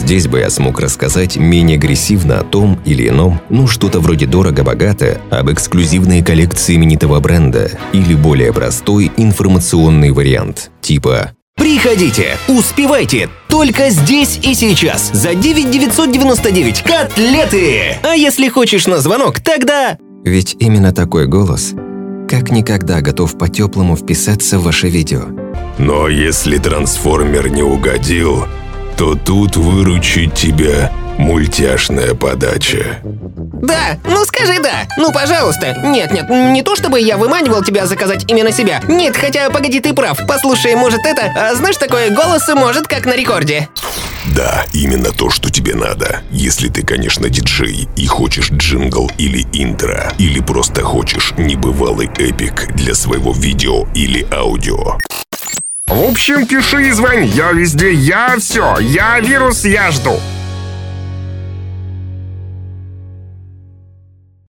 здесь бы я смог рассказать менее агрессивно о том или ином, что-то вроде дорого-богато, об эксклюзивной коллекции именитого бренда, или более простой информационный вариант, типа: Приходите, успевайте, только здесь и сейчас, за 9 999 котлеты! А если хочешь на звонок, тогда... Ведь именно такой голос как никогда готов по-теплому вписаться в ваше видео. Но если трансформер не угодил, то тут выручит тебя мультяшная подача. Да, скажи да. Пожалуйста. Нет, не то чтобы я выманивал тебя заказать именно себя. Нет, хотя, погоди, ты прав. Послушай, может это... знаешь, такой голос может как на рекорде. Да, именно то, что тебе надо. Если ты, конечно, диджей и хочешь джингл или интро, или просто хочешь небывалый эпик для своего видео или аудио. В общем, пиши и звони, я везде, я все, я вирус, я жду.